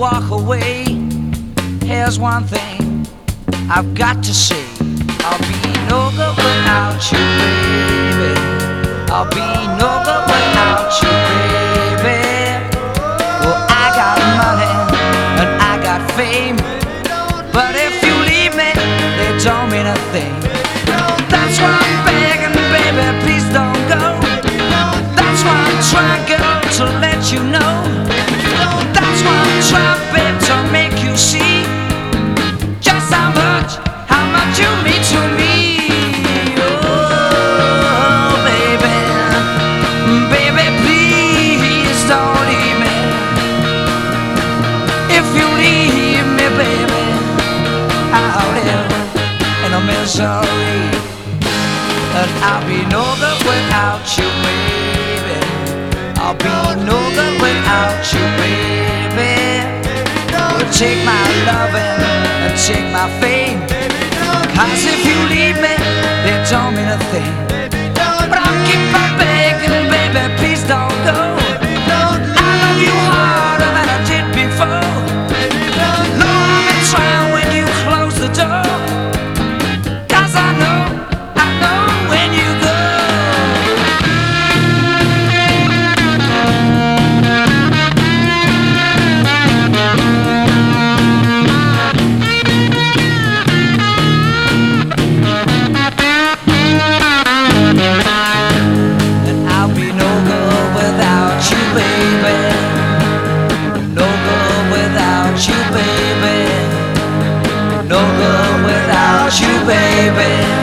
walk away, here's one thing I've got to say. I'll be no good without you, baby. I'll be no good without you, baby. Well, I got money and I got fame, but if you leave me, they don't mean a thing. That's why I'm begging, baby, please don't go. That's why I'm trying, girl, to let you know. That's why I'm trying, babe, to make you see just how much you mean to me. Oh, baby, baby, please don't leave me. If you leave me, baby, I'll live in a misery, and I'll be no good without you, baby. I'll be no good without you, baby. Well, take my loving and take my fame, 'cause if you leave me, they don't mean a thing. But I'll keep on begging, baby, please don't go. I love you harder than I did before. Lord, I've been trying when you close the door, 'cause I know when you go. No good without you, baby.